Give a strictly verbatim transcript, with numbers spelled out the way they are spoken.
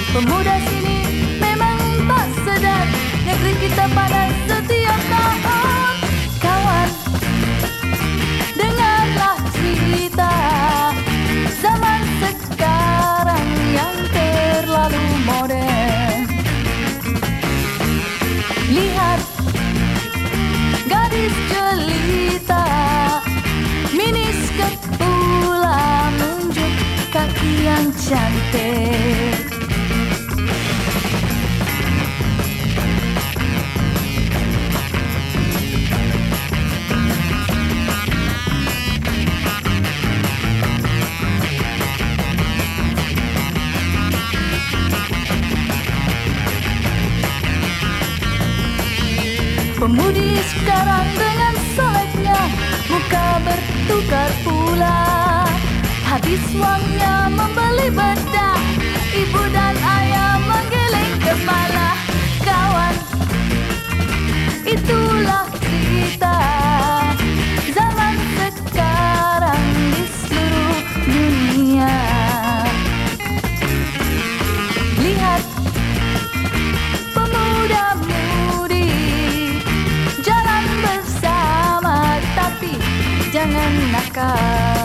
Pemuda sini memang tak sedar, negeri kita panas setiap tahun. Kawan, dengarlah cerita zaman sekarang yang terlalu modern. Lihat gadis jelita, miniskirt pula menunjuk kaki yang cantik. Pemudi sekarang dengan solehnya, muka bertukar pula. Habis uangnya membeli bedak, ibu dan ayah menggeleng kepala. Kawan, itulah cerita zaman sekarang di seluruh dunia. Lihat pemuda-mudi jalan bersama, tapi jangan nakal.